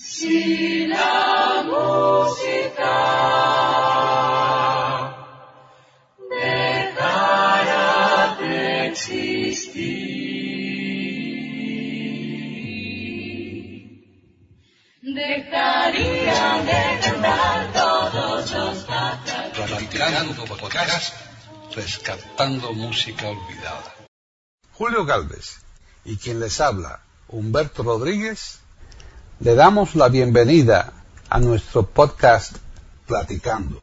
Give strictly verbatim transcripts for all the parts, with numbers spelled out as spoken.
Si la música dejara de existir, dejarían de cantar todos los pájaros. Platicando podcast, rescatando música olvidada. Julio Gálvez y quien les habla, Humberto Rodríguez, le damos la bienvenida a nuestro podcast Platicando.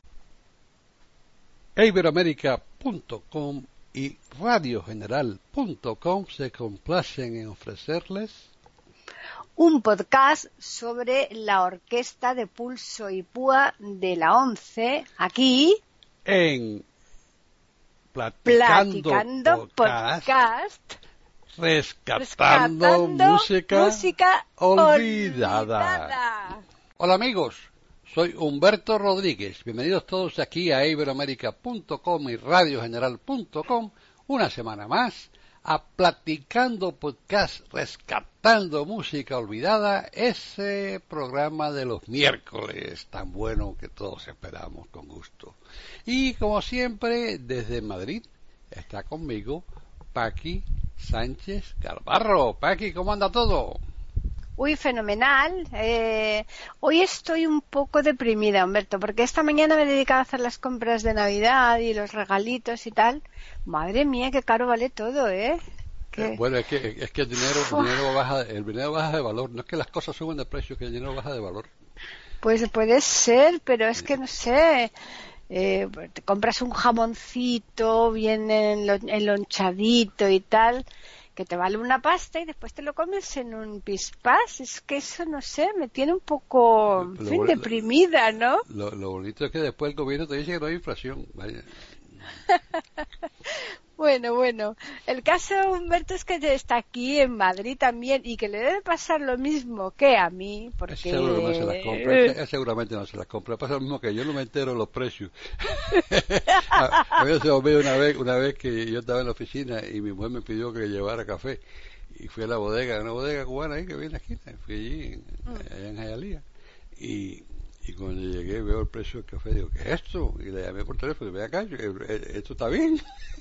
iberoamérica punto com y radio general punto com se complacen en ofrecerles un podcast sobre la orquesta de pulso y púa de la ONCE, aquí en Platicando, Platicando podcast, Podcast, rescatando, rescatando música, música olvidada. olvidada. Hola amigos, soy Humberto Rodríguez. Bienvenidos todos aquí a iberoamérica punto com y radio general punto com, una semana más a Platicando Podcast, rescatando música olvidada, ese programa de los miércoles tan bueno que todos esperamos con gusto. Y como siempre, desde Madrid está conmigo Paqui Sánchez Garbarro. Paqui, ¿cómo anda todo? Uy, fenomenal. Eh, hoy estoy un poco deprimida, Humberto, porque esta mañana me he dedicado a hacer las compras de Navidad y los regalitos y tal. Madre mía, qué caro vale todo, ¿eh? ¿Qué? Eh, bueno, es que, es que el dinero, el dinero baja, el dinero baja de valor. No es que las cosas suben de precio, es que el dinero baja de valor. Pues puede ser, pero es que no sé. Eh, te compras un jamoncito bien enlonchadito y tal, que te vale una pasta y después te lo comes en un pispás. Es que eso, no sé, me tiene un poco, en fin, Lo- deprimida, ¿no? Lo, lo bonito es que después el gobierno te dice que no hay inflación. Vaya. Bueno, bueno, el caso, Humberto, es que está aquí en Madrid también y que le debe pasar lo mismo que a mí, porque... Ese seguro no se las compra, ese- ese seguramente no se las compra. Pasa lo mismo que yo, no me entero de los precios. a, a mí se me olvidó una vez, una vez que yo estaba en la oficina y mi mujer me pidió que llevara café. Y fui a la bodega, una bodega cubana ahí que viene aquí, fui allí, en, allá en Hialeah. Y, y cuando llegué veo el precio del café, digo, ¿qué es esto? Y le llamé por teléfono, ve acá, yo, eh, ¿esto está bien?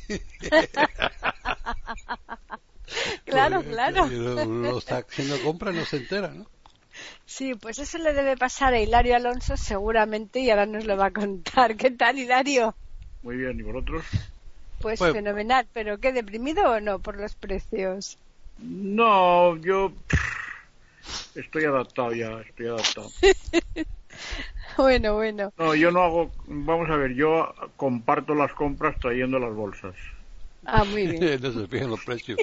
Claro, Porque, claro. Uno, uno está haciendo compras y no se entera, ¿no? Sí, pues eso le debe pasar a Hilario Alonso seguramente y ahora nos lo va a contar. ¿Qué tal, Hilario? Muy bien, ¿y vosotros? Pues Pues- fenomenal, pero ¿qué, deprimido o no por los precios? No, yo pff, estoy adaptado ya, estoy adaptado. Bueno, bueno. No, yo no hago, vamos a ver, yo comparto las compras trayendo las bolsas. Ah, muy bien. No se fijan los precios.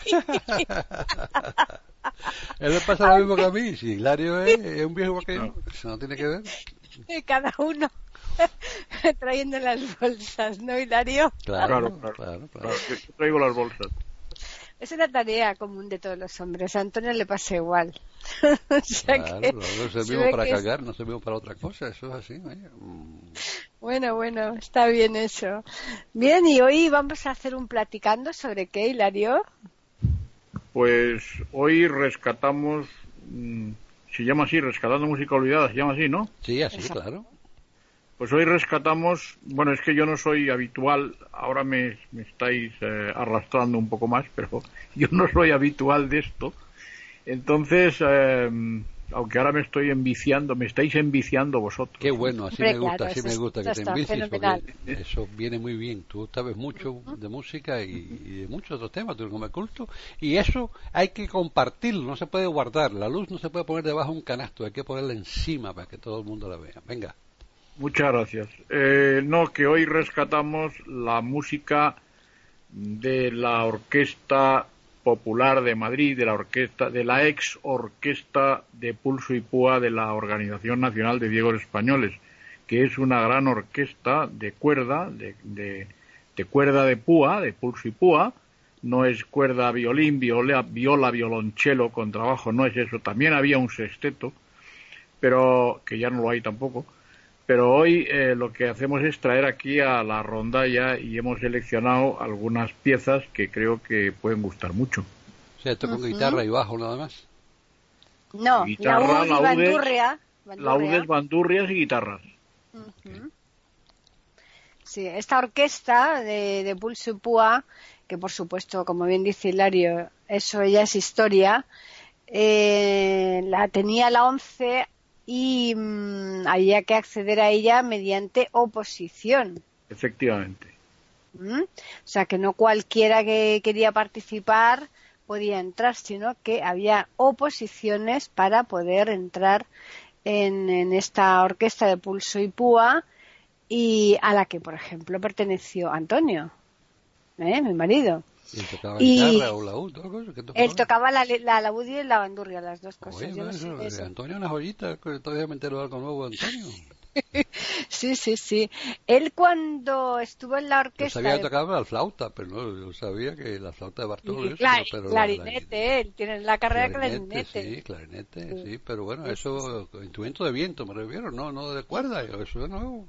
Él le pasa lo mismo que a mí. Si Hilario es, es un viejo que yo, eso no tiene que ver. Cada uno trayendo las bolsas, ¿no, Hilario? Claro, Claro, claro, claro. claro. Claro, yo traigo las bolsas. Es una tarea común de todos los hombres. A Antonio le pasa igual. O sea Claro, que no se servimos ve para que es- cargar, no servimos para otra cosa, eso es así. Vaya. Mm. Bueno, bueno, está bien eso. Bien, y hoy vamos a hacer un platicando sobre qué, Hilario. Pues hoy rescatamos, mm, se llama así, Rescatando Música Olvidada, se llama así, ¿no? Sí, así, Exacto. claro. Pues hoy rescatamos, bueno, es que yo no soy habitual, ahora me, me estáis eh, arrastrando un poco más, pero yo no soy habitual de esto. Entonces, eh, aunque ahora me estoy enviciando, me estáis enviciando vosotros. Qué bueno, así Hombre, me gusta, claro, así eso me gusta que está- te está envicies, fenomenal. porque eso viene muy bien. Tú sabes mucho de música y, y de muchos otros temas, tú eres como culto, y eso hay que compartirlo, no se puede guardar. La luz no se puede poner debajo de un canasto, hay que ponerla encima para que todo el mundo la vea. Venga. Muchas gracias. Eh, no, que hoy rescatamos la música de la Orquesta Popular de Madrid, de la orquesta, de la ex orquesta de pulso y púa de la Organización Nacional de Ciegos Españoles, que es una gran orquesta de cuerda, de, de, de cuerda de púa, de pulso y púa. No es cuerda, violín, viola, viola, violonchelo con trabajo, no es eso. También había un sexteto, pero que ya no lo hay tampoco. Pero hoy eh, lo que hacemos es traer aquí a la rondalla y hemos seleccionado algunas piezas que creo que pueden gustar mucho. O sea, esto con Ujú. guitarra y bajo nada más. No, guitarra, laúd y bandurria. bandurria. Laudes, bandurrias y guitarras. Uh-huh. Sí, esta orquesta de, de Pulso y Púa, que por supuesto, como bien dice Hilario, eso ya es historia, eh, la tenía la ONCE y mmm, había que acceder a ella mediante oposición. Efectivamente. ¿Mm? O sea, que no cualquiera que quería participar podía entrar, sino que había oposiciones para poder entrar en, en esta orquesta de Pulso y Púa, y a la que, por ejemplo, perteneció Antonio, ¿eh? Mi marido. ¿Y él tocaba Y guitarra o laúd? ¿Qué tocaba? Él tocaba la, la laúd y la bandurria, las dos cosas. Oye, Yo no eso, sé eso. Antonio, una joyita, que todavía me entero de algo nuevo de Antonio. Sí, sí, sí. Él cuando estuvo en la orquesta... Yo sabía de... que tocaba la flauta, pero no, yo sabía que la flauta de Bartolo... Y cla- pero clarinete, la, la, él tiene la carrera de clarinete, clarinete. sí, clarinete, sí, Sí. pero bueno, Sí, eso, instrumento de viento me refiero, no, no de cuerda, eso es nuevo.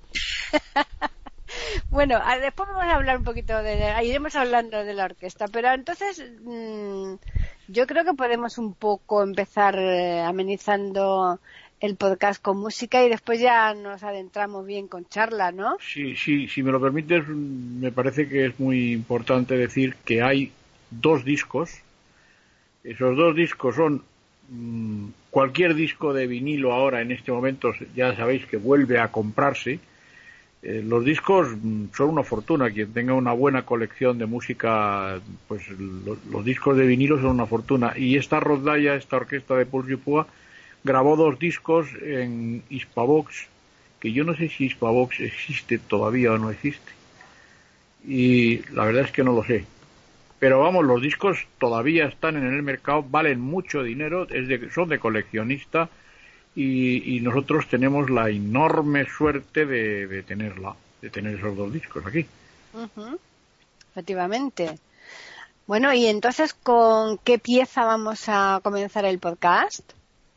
Bueno, a- después vamos a hablar un poquito de... de- iremos hablando de la orquesta, pero entonces mmm, yo creo que podemos un poco empezar eh, amenizando el podcast con música y después ya nos adentramos bien con charla, ¿no? Sí, sí, si me lo permites, me parece que es muy importante decir que hay dos discos. Esos dos discos son mmm, cualquier disco de vinilo ahora en este momento, ya sabéis que vuelve a comprarse. Eh, los discos mmm, son una fortuna. Quien tenga una buena colección de música, pues lo, los discos de vinilo son una fortuna. Y esta rondalla, esta orquesta de Pulso y Púa, grabó dos discos en Hispavox, que yo no sé si Hispavox existe todavía o no existe. Y la verdad es que no lo sé. Pero vamos, los discos todavía están en el mercado, valen mucho dinero, es de, son de coleccionista y, y nosotros tenemos la enorme suerte de, de tenerla, de tener esos dos discos aquí. Uh-huh. Efectivamente. Bueno, y entonces, ¿con qué pieza vamos a comenzar el podcast?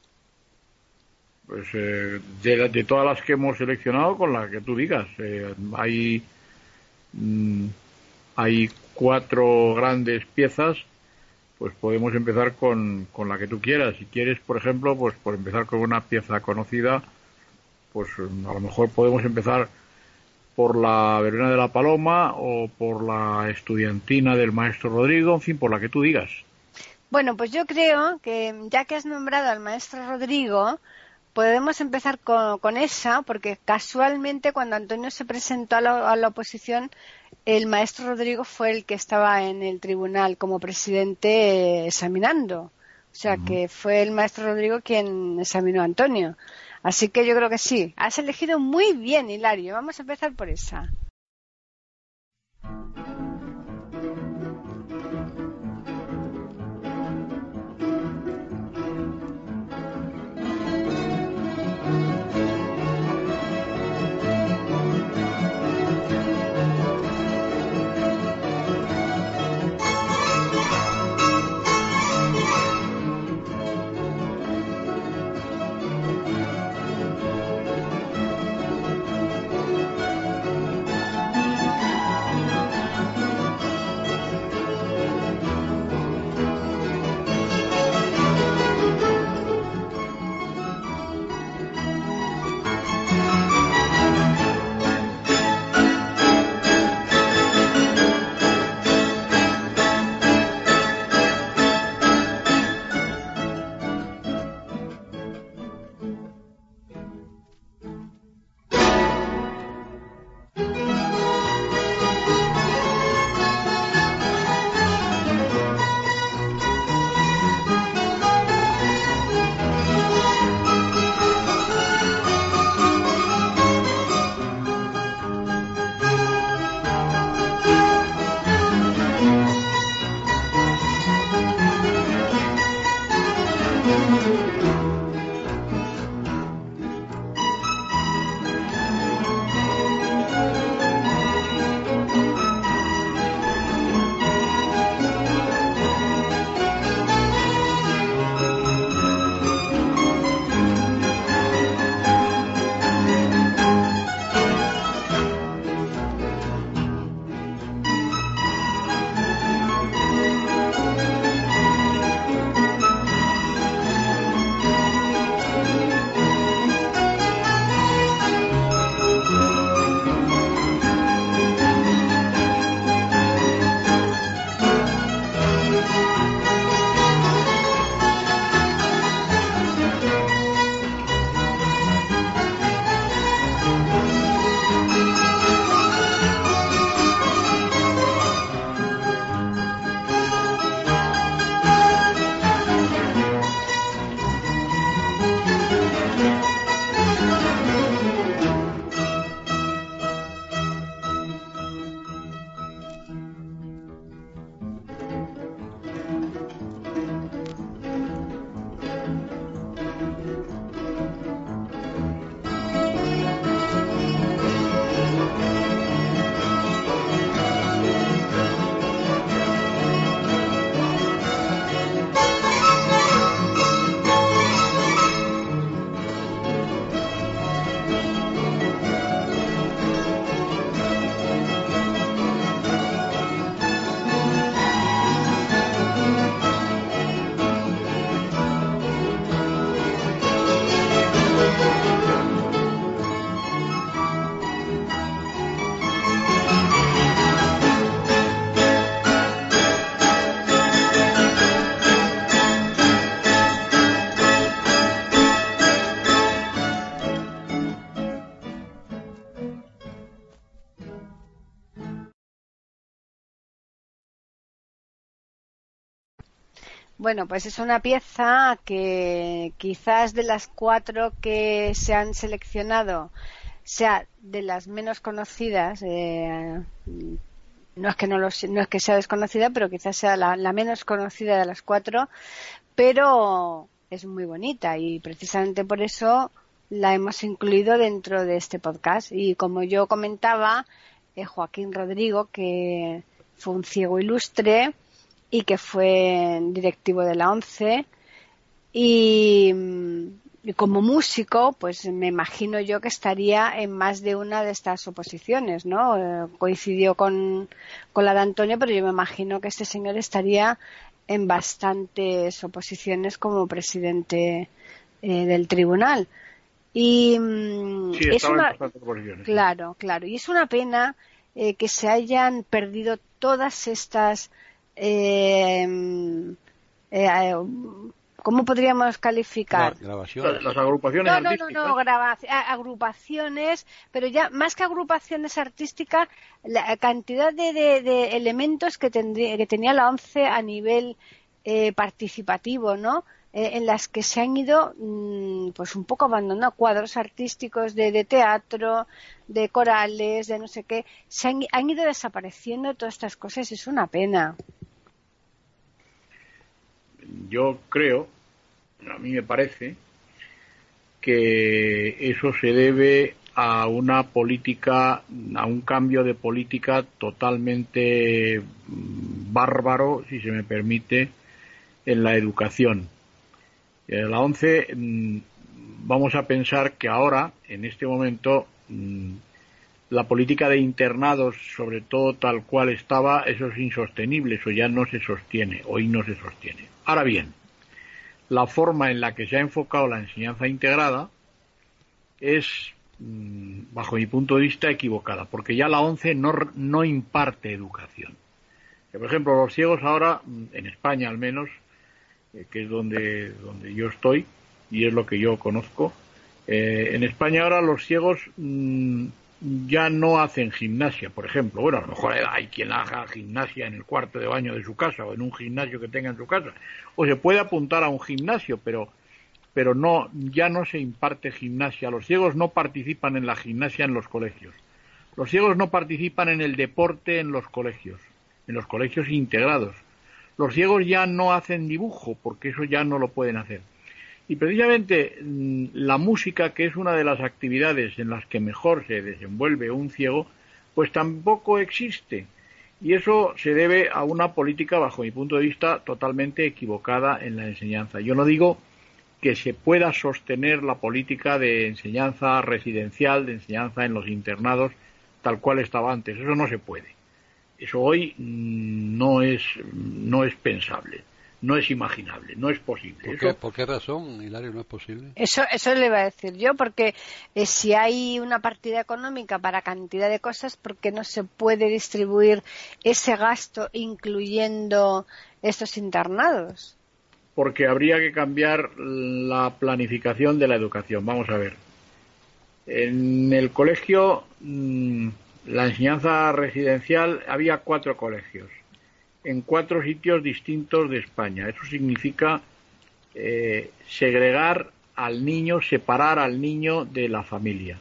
Pues eh, de, de todas las que hemos seleccionado, con la que tú digas. Eh, hay mm, hay cuatro grandes piezas, pues podemos empezar con, con la que tú quieras. Si quieres, por ejemplo, pues por empezar con una pieza conocida, pues a lo mejor podemos empezar por la Verbena de la Paloma o por la Estudiantina del Maestro Rodrigo, en fin, por la que tú digas. Bueno, pues yo creo que ya que has nombrado al Maestro Rodrigo, podemos empezar con, con esa, porque casualmente cuando Antonio se presentó a la, a la oposición, el Maestro Rodrigo fue el que estaba en el tribunal como presidente eh, examinando. O sea, uh-huh. que fue el Maestro Rodrigo quien examinó a Antonio. Así que yo creo que sí. Has elegido muy bien, Hilario. Vamos a empezar por esa. Bueno, pues es una pieza que quizás de las cuatro que se han seleccionado sea de las menos conocidas. Eh, no es que no, lo, no es que sea desconocida, pero quizás sea la, la menos conocida de las cuatro, pero es muy bonita y precisamente por eso la hemos incluido dentro de este podcast. Y como yo comentaba, eh, Joaquín Rodrigo, que fue un ciego ilustre y que fue directivo de la ONCE, y, y como músico, pues me imagino yo que estaría en más de una de estas oposiciones, ¿no? Eh, coincidió con, con la de Antonio, pero yo me imagino que este señor estaría en bastantes oposiciones como presidente eh, del tribunal. Y sí, es una, claro, sí. claro, y es una pena eh, que se hayan perdido todas estas eh, eh, ¿cómo podríamos calificar? Grabaciones. Las agrupaciones no, no, artísticas. No, no, graba, agrupaciones, pero ya más que agrupaciones artísticas, la cantidad de, de, de elementos que, tendría, que tenía la ONCE a nivel eh, participativo, ¿no? Eh, en las que se han ido mmm, pues un poco abandonando cuadros artísticos de, de teatro, de corales, de no sé qué, se han, han ido desapareciendo todas estas cosas, es una pena. Yo creo, a mí me parece, que eso se debe a una política, a un cambio de política totalmente bárbaro, si se me permite, en la educación. En la ONCE vamos a pensar que ahora, en este momento, la política de internados, sobre todo tal cual estaba, eso es insostenible, eso ya no se sostiene, hoy no se sostiene. Ahora bien, la forma en la que se ha enfocado la enseñanza integrada es, bajo mi punto de vista, equivocada, porque ya la ONCE no, no imparte educación. Por ejemplo, los ciegos ahora, en España al menos, que es donde, donde yo estoy, y es lo que yo conozco, eh, en España ahora los ciegos mmm, ya no hacen gimnasia, por ejemplo. Bueno, a lo mejor hay quien haga gimnasia en el cuarto de baño de su casa o en un gimnasio que tenga en su casa, o se puede apuntar a un gimnasio, pero pero no, ya no se imparte gimnasia. Los ciegos no participan en la gimnasia en los colegios. Los ciegos no participan en el deporte en los colegios, en los colegios integrados. Los ciegos ya no hacen dibujo, porque eso ya no lo pueden hacer. Y precisamente la música, que es una de las actividades en las que mejor se desenvuelve un ciego, pues tampoco existe. Y eso se debe a una política, bajo mi punto de vista, totalmente equivocada en la enseñanza. Yo no digo que se pueda sostener la política de enseñanza residencial, de enseñanza en los internados, tal cual estaba antes. Eso no se puede. Eso hoy no es, no es pensable. No es imaginable, no es posible. ¿Por qué, eso... ¿Por qué razón, Hilario, no es posible? Eso, eso le iba a decir yo, porque eh, si hay una partida económica para cantidad de cosas, ¿por qué no se puede distribuir ese gasto incluyendo estos internados? Porque habría que cambiar la planificación de la educación. Vamos a ver. En el colegio, la enseñanza residencial, había cuatro colegios en cuatro sitios distintos de España. Eso significa eh, segregar al niño, separar al niño de la familia.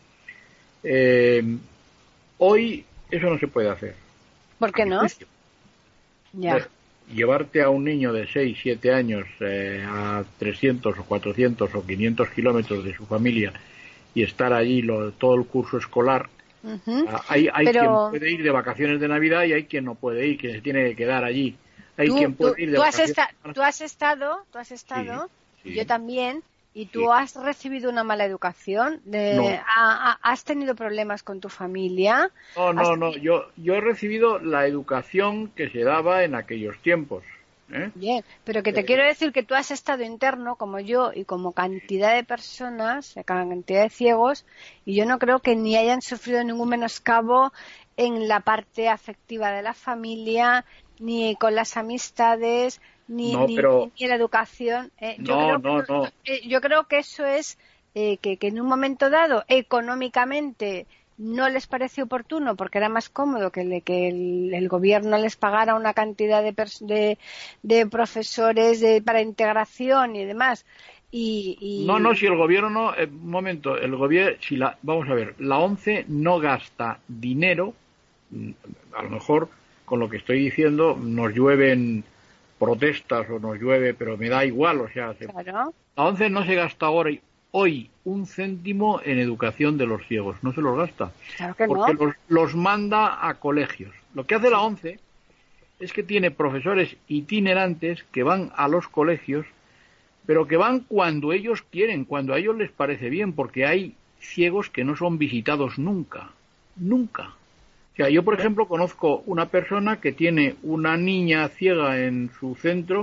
Eh, hoy eso no se puede hacer. ¿Por qué no? Ya. Llevarte a un niño de seis, siete años eh, a trescientos o cuatrocientos o quinientos kilómetros de su familia y estar allí lo, todo el curso escolar. Uh-huh. Hay, hay Pero... quien puede ir de vacaciones de Navidad y hay quien no puede ir, quien se tiene que quedar allí. Hay tú, quien puede tú, ir de tú vacaciones. Has esta, tú has estado, tú has estado, sí, sí. Yo también, y tú sí. Has recibido una mala educación. De, no. a, a, ¿Has tenido problemas con tu familia? No, no, ¿Has... no. Yo, yo he recibido la educación que se daba en aquellos tiempos. ¿Eh? Bien, pero que te eh, quiero decir que tú has estado interno como yo y como cantidad de personas, cantidad de ciegos, y yo no creo que ni hayan sufrido ningún menoscabo en la parte afectiva de la familia, ni con las amistades, ni, no, ni, pero... ni en la educación. Eh, yo, no, creo no, que, no. Eh, yo creo que eso es eh, que, que en un momento dado, económicamente, no les pareció oportuno porque era más cómodo que, le, que el, el gobierno les pagara una cantidad de, de, de profesores de, para integración y demás. Y, y... No, no, si el gobierno no, eh, un momento, el gobierno, si la, vamos a ver, la ONCE no gasta dinero, a lo mejor con lo que estoy diciendo nos llueven protestas o nos llueve, pero me da igual, o sea, se, claro. La ONCE no se gasta ahora hoy un céntimo en educación de los ciegos, no se los gasta, claro que porque no. los, los manda a colegios. Lo que hace la ONCE es que tiene profesores itinerantes que van a los colegios, pero que van cuando ellos quieren, cuando a ellos les parece bien, porque hay ciegos que no son visitados nunca, nunca. O sea, yo, por ejemplo, conozco una persona que tiene una niña ciega en su centro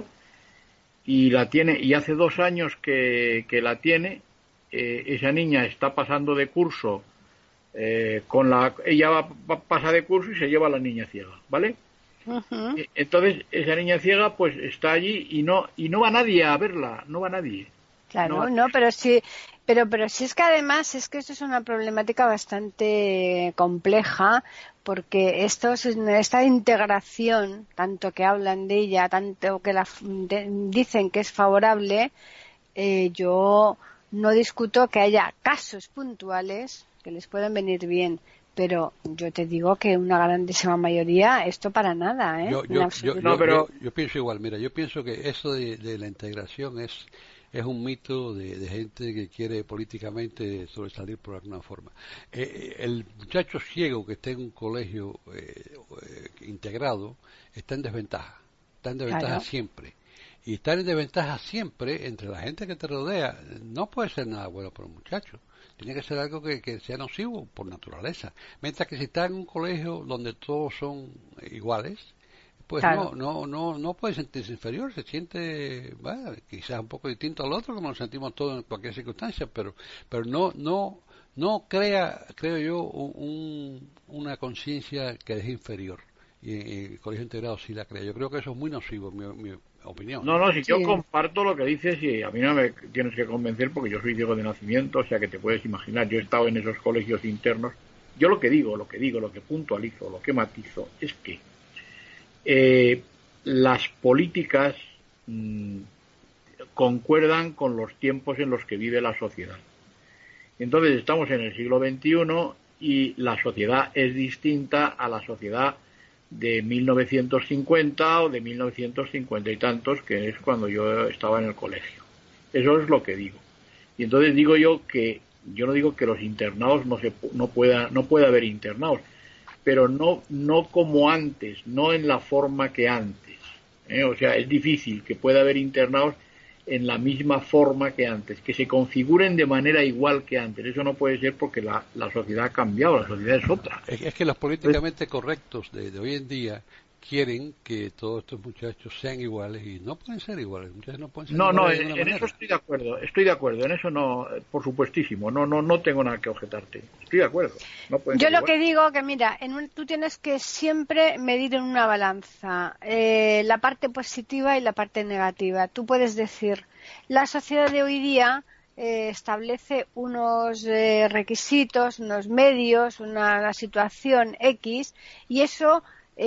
y la tiene, y hace dos años que, que la tiene, eh, esa niña está pasando de curso, eh, con la, ella va, va, pasa de curso y se lleva a la niña ciega, ¿vale? Uh-huh. Entonces esa niña ciega pues está allí y no y no va nadie a verla, no va nadie. Claro, no, no, pero sí, pero pero sí es que además es que esto es una problemática bastante compleja porque esto es esta integración, tanto que hablan de ella, tanto que la de, dicen que es favorable, eh, yo no discuto que haya casos puntuales que les pueden venir bien. Pero yo te digo que una grandísima mayoría, esto para nada, ¿eh? Yo, yo, yo, no, yo, pero... yo, yo pienso igual, mira, yo pienso que eso de, de la integración es, es un mito de, de gente que quiere políticamente sobresalir por alguna forma. Eh, el muchacho ciego que está en un colegio eh, eh, integrado está en desventaja, está en desventaja Claro. siempre. Y estar en desventaja siempre entre la gente que te rodea no puede ser nada bueno para un muchacho. Tiene que ser algo que, que sea nocivo por naturaleza. Mientras que si está en un colegio donde todos son iguales, pues claro. no, no, no, no puede sentirse inferior, se siente, bueno, quizás un poco distinto al otro, como nos sentimos todos en cualquier circunstancia, pero, pero no, no, no crea, creo yo, un, una conciencia que es inferior. Y, y el colegio integrado sí la crea. Yo creo que eso es muy nocivo, mi, mi opinión. No, no, si sí. yo comparto lo que dices y a mí no me tienes que convencer porque yo soy ciego de nacimiento, o sea que te puedes imaginar, yo he estado en esos colegios internos. Yo lo que digo, lo que digo, lo que puntualizo, lo que matizo es que eh, las políticas mmm, concuerdan con los tiempos en los que vive la sociedad. Entonces estamos en el siglo veintiuno y la sociedad es distinta a la sociedad de mil novecientos cincuenta o de mil novecientos cincuenta y tantos, que es cuando yo estaba en el colegio. Eso es lo que digo. Y entonces digo yo que, yo no digo que los internados no se no pueda no pueda haber internados, pero no no como antes, no en la forma que antes. ¿eh? O sea, es difícil que pueda haber internados en la misma forma que antes, que se configuren de manera igual que antes. Eso no puede ser porque la, la sociedad ha cambiado, la sociedad es otra. Es, es que los políticamente correctos de, de hoy en día quieren que todos estos muchachos sean iguales y no pueden ser iguales. Muchachos no pueden ser no, no, iguales en, de en manera. eso estoy de acuerdo, estoy de acuerdo, en eso no, por supuestísimo, no, no, no tengo nada que objetarte. Estoy de acuerdo. No pueden Yo ser lo iguales. que digo que mira, en un, tú tienes que siempre medir en una balanza eh, la parte positiva y la parte negativa. Tú puedes decir, la sociedad de hoy día eh, establece unos eh, requisitos, unos medios, una, una situación X y eso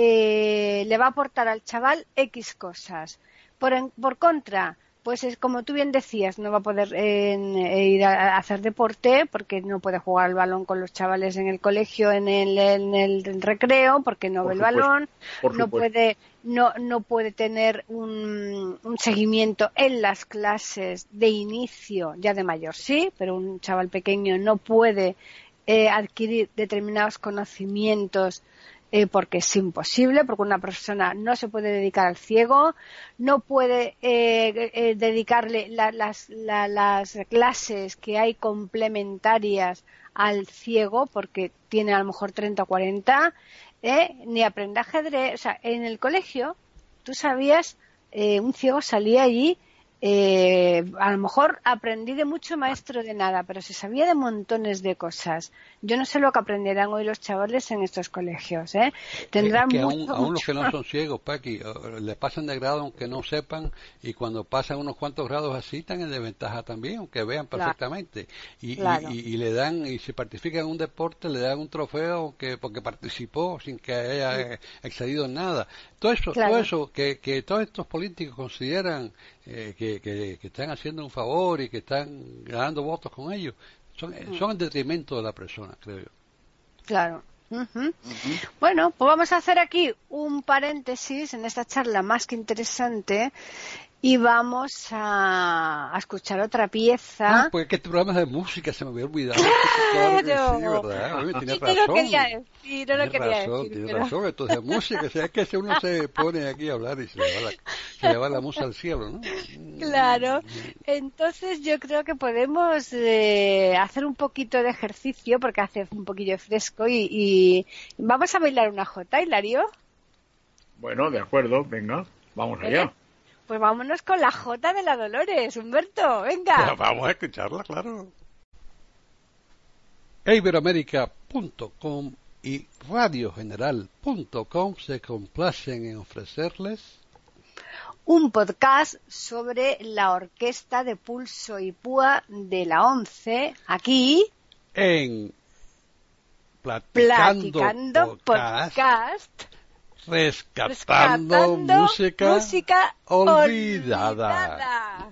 eh, le va a aportar al chaval X cosas. Por, en, por contra, pues es como tú bien decías, no va a poder eh, ir a, a hacer deporte porque no puede jugar al balón con los chavales en el colegio en el, en el recreo porque no Por ve el supuesto, balón, por no supuesto. puede no no puede tener un, un seguimiento en las clases de inicio, ya de mayor sí, pero un chaval pequeño no puede eh, adquirir determinados conocimientos Eh, porque es imposible, porque una persona no se puede dedicar al ciego, no puede eh, eh, dedicarle la, las, la, las clases que hay complementarias al ciego, porque tiene a lo mejor treinta o cuarenta, eh, ni aprende ajedrez. O sea, en el colegio, tú sabías, eh, un ciego salía allí eh, a lo mejor aprendí de mucho, maestro de nada, pero se sabía de montones de cosas. Yo no sé lo que aprenderán hoy los chavales en estos colegios, ¿eh? Tendrán Es que mucho, aún, aún los que mucho. no son ciegos, Paqui, o- le pasan de grado aunque no sepan, y cuando pasan unos cuantos grados así están en desventaja también, aunque vean Claro, perfectamente. Y, y, claro. y- y le dan, y si participan en un deporte, le dan un trofeo aunque, porque participó sin que haya eh, excedido en nada. Todo eso, todo Claro. eso que, que todos estos políticos consideran eh, que, que, que están haciendo un favor y que están ganando votos con ellos, son, Mm, son en detrimento de la persona, creo yo. claro. Ujú. Bueno, pues vamos a hacer aquí un paréntesis en esta charla más que interesante y vamos a, a escuchar otra Ah, pieza. pues que este programa es de música, se me había olvidado. Claro que sí, Claro. ¿verdad? Oye, Y tienes no lo quería razón. decir, no lo Tienes quería razón, decir, tienes pero razón. Entonces, de música, o sea, es que si uno se pone aquí a hablar y se le va la, se le va la musa al cielo, ¿no? claro. Entonces yo creo que podemos eh, hacer un poquito de ejercicio porque hace un poquillo de fresco y, y vamos a bailar una jota, Hilario. Bueno, de acuerdo, venga, vamos ¿Eh? allá. Pues vámonos con la jota de la Dolores, Humberto, venga. Pues vamos a escucharla, claro. iberoamérica punto com y radio general punto com se complacen en ofrecerles Un podcast sobre la orquesta de pulso y púa de la ONCE, aquí, en Platicando, Platicando Podcast, Podcast, rescatando, rescatando música, música olvidada. olvidada.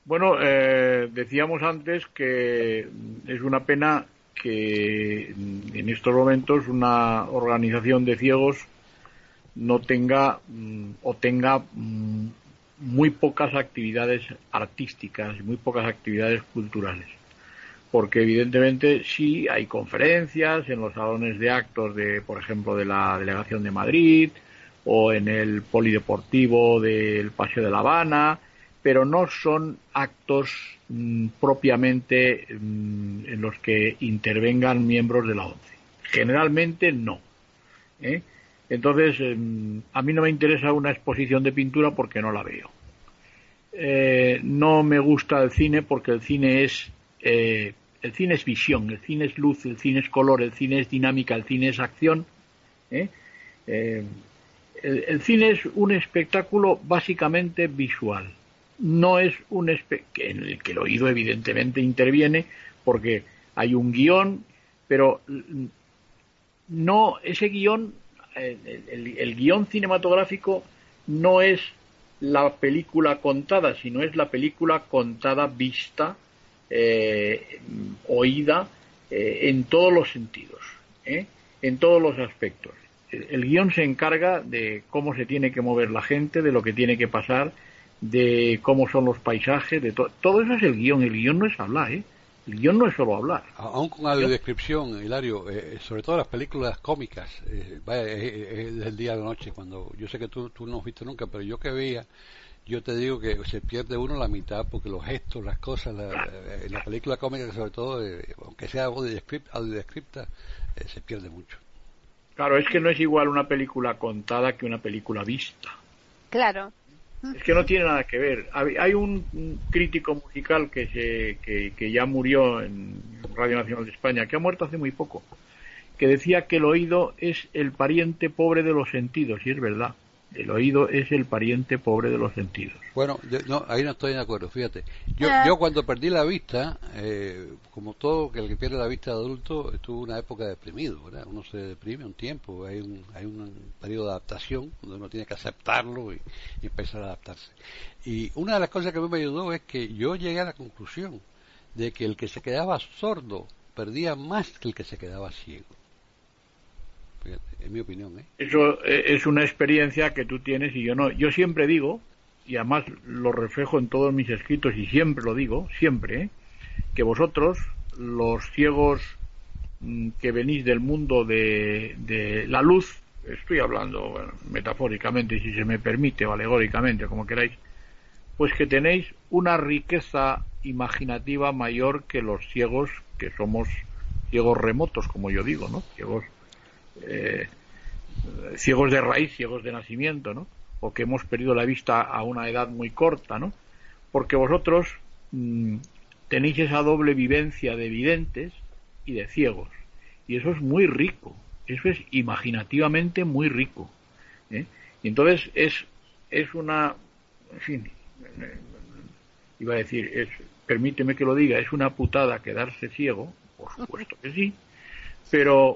Bueno, eh, decíamos antes que es una pena que en estos momentos una organización de ciegos no tenga mm, o tenga mm, muy pocas actividades artísticas y muy pocas actividades culturales. Porque evidentemente sí hay conferencias en los salones de actos de, por ejemplo, de la Delegación de Madrid o en el Polideportivo del Paseo de La Habana, pero no son actos mmm, propiamente mmm, en los que intervengan miembros de la ONCE. Generalmente no. ¿eh? Entonces, eh, a mí no me interesa una exposición de pintura porque no la veo. Eh, no me gusta el cine porque el cine es eh, el cine es visión, el cine es luz, el cine es color, el cine es dinámica, el cine es acción. ¿eh? Eh, el, el cine es un espectáculo básicamente visual. No es un espectáculo en el que el oído evidentemente interviene porque hay un guión, pero no ese guión, el, el, el guión cinematográfico no es la película contada, sino es la película contada, vista, eh, oída, eh, en todos los sentidos, ¿eh? en todos los aspectos. El, el guión se encarga de cómo se tiene que mover la gente, de lo que tiene que pasar, de cómo son los paisajes, de to- todo eso es el guión. El guión no es hablar, ¿eh? El guión no es solo hablar. Aún con audiodescripción, Hilario, eh, sobre todo las películas cómicas, eh, vaya, es, es el día a la noche, cuando yo sé que tú, tú no has visto nunca, pero yo que veía, yo te digo que se pierde uno la mitad porque los gestos, las cosas, la, la, la película cómica sobre todo, eh, aunque sea audiodescripta, audiodescripta eh, se pierde mucho. Claro, es que no es igual una película contada que una película vista. Claro. Es que no tiene nada que ver. Hay un crítico musical que se que, que ya murió en Radio Nacional de España, que ha muerto hace muy poco, que decía que el oído es el pariente pobre de los sentidos, y es verdad. El oído es el pariente pobre de los sentidos. Bueno, yo, no, ahí no estoy de acuerdo, fíjate. Yo, Ah. yo cuando perdí la vista, eh, como todo que el que pierde la vista de adulto, estuvo una época deprimido, ¿verdad? Uno se deprime un tiempo, hay un, hay un periodo de adaptación donde uno tiene que aceptarlo y, y empezar a adaptarse. Y una de las cosas que a mí me ayudó es que yo llegué a la conclusión de que el que se quedaba sordo perdía más que el que se quedaba ciego. Fíjate, es mi opinión, ¿eh? Eso es una experiencia que tú tienes y yo no. Yo siempre digo, y además lo reflejo en todos mis escritos y siempre lo digo, siempre, ¿eh? que vosotros, los ciegos mmm, que venís del mundo de, de la luz, estoy hablando bueno, metafóricamente, si se me permite, o alegóricamente, como queráis, pues que tenéis una riqueza imaginativa mayor que los ciegos que somos ciegos remotos, como yo digo, ¿no? Ciegos Eh, ciegos de raíz, ciegos de nacimiento, ¿no? O que hemos perdido la vista a una edad muy corta, ¿no? Porque vosotros mmm, tenéis esa doble vivencia de videntes y de ciegos, y eso es muy rico, eso es imaginativamente muy rico, ¿eh? Y entonces es es una, en fin, iba a decir, es, permíteme que lo diga, es una putada quedarse ciego, por supuesto que sí, pero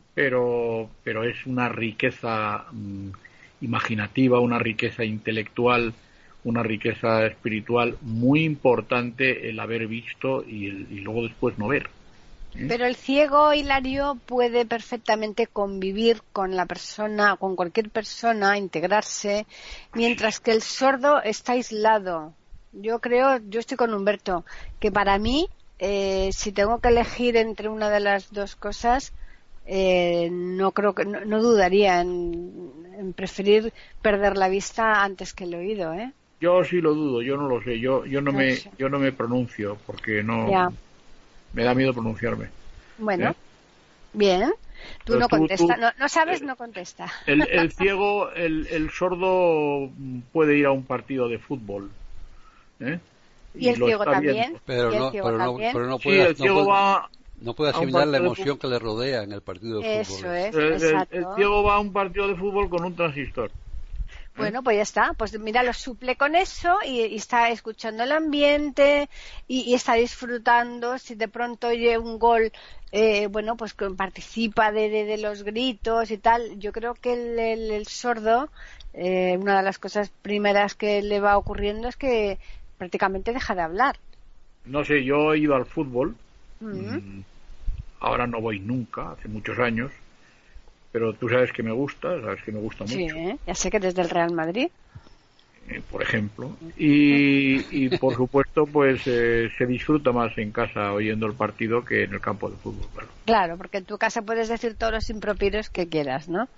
pero pero es una riqueza mmm, imaginativa, una riqueza intelectual, una riqueza espiritual muy importante el haber visto y, el, y luego después no ver. ¿eh? Pero el ciego, Hilario, puede perfectamente convivir con la persona, con cualquier persona, integrarse, mientras que el sordo está aislado. Yo creo, yo estoy con Humberto, que para mí, eh, si tengo que elegir entre una de las dos cosas, Eh, no creo que no, no dudaría en, en preferir perder la vista antes que el oído, ¿eh? Yo sí lo dudo, yo no lo sé, yo yo no, no me sé. yo no me pronuncio porque no Ya. me da miedo pronunciarme. Bueno, ¿eh? bien. Tú Pero no tú- contesta, tú- no, no sabes, eh, no contesta. El, el ciego, el, el sordo puede ir a un partido de fútbol, ¿eh? Y el lo ciego está también. viendo. Pero Y el no, ciego pero no, también. pero no Sí, puede, el no ciego puede, va no puede a un asimilar la partido de emoción fútbol. que le rodea en el partido de fútbol. Eso es, El, el- exacto. el ciego va a un partido de fútbol con un transistor. Bueno, pues ya está. Pues mira, lo suple con eso y, y está escuchando el ambiente y, y está disfrutando. Si de pronto oye un gol, eh, bueno, pues que participa de, de, de los gritos y tal. Yo creo que el, el, el sordo, eh, una de las cosas primeras que le va ocurriendo es que prácticamente deja de hablar. No sé, yo he ido al fútbol, Mm. mm, ahora no voy nunca, hace muchos años, pero tú sabes que me gusta, sabes que me gusta mucho. Sí, ¿eh? Ya sé que desde el Real Madrid. Eh, por ejemplo, y, y por supuesto pues eh, se disfruta más en casa oyendo el partido que en el campo de fútbol, claro. Claro, porque en tu casa puedes decir todos los impropios que quieras, ¿no?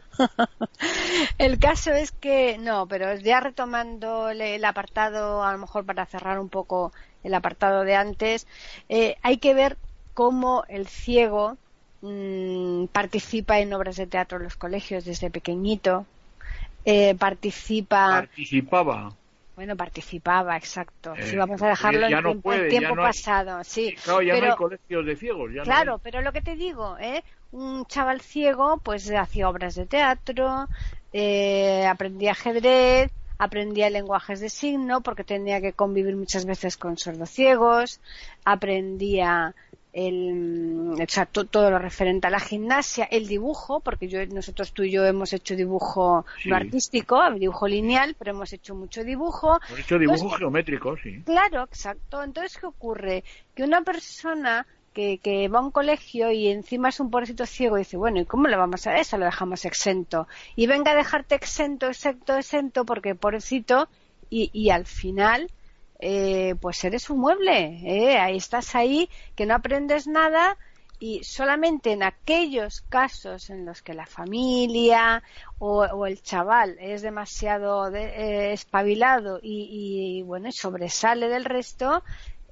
El caso es que, no, pero ya retomando el, el apartado, a lo mejor para cerrar un poco el apartado de antes, eh, hay que ver cómo el ciego mmm, participa en obras de teatro en los colegios desde pequeñito. Eh, participa participaba bueno participaba exacto eh, si vamos a dejarlo ya en no tiempo, puede, en tiempo no pasado hay, sí claro, ya pero, no hay colegios de ciegos ya claro no hay. Pero lo que te digo eh un chaval ciego pues hacía obras de teatro, eh, aprendía ajedrez, aprendía lenguajes de signo porque tenía que convivir muchas veces con sordociegos, aprendía el, o sea, to, todo lo referente a la gimnasia, el dibujo, porque yo, nosotros tú y yo hemos hecho dibujo Sí. no artístico, dibujo lineal, pero hemos hecho mucho dibujo. Hemos hecho dibujo Entonces, geométrico, sí. Claro, exacto. Entonces, ¿qué ocurre? Que una persona que, que va a un colegio y encima es un pobrecito ciego y dice, bueno, ¿y cómo le vamos a eso? Lo dejamos exento. Y venga a dejarte exento, exento, exento, porque pobrecito, y, y al final... Eh, pues eres un mueble, ¿eh? Ahí estás ahí, que no aprendes nada y solamente en aquellos casos en los que la familia o, o el chaval es demasiado de, eh, espabilado y, y bueno, y sobresale del resto,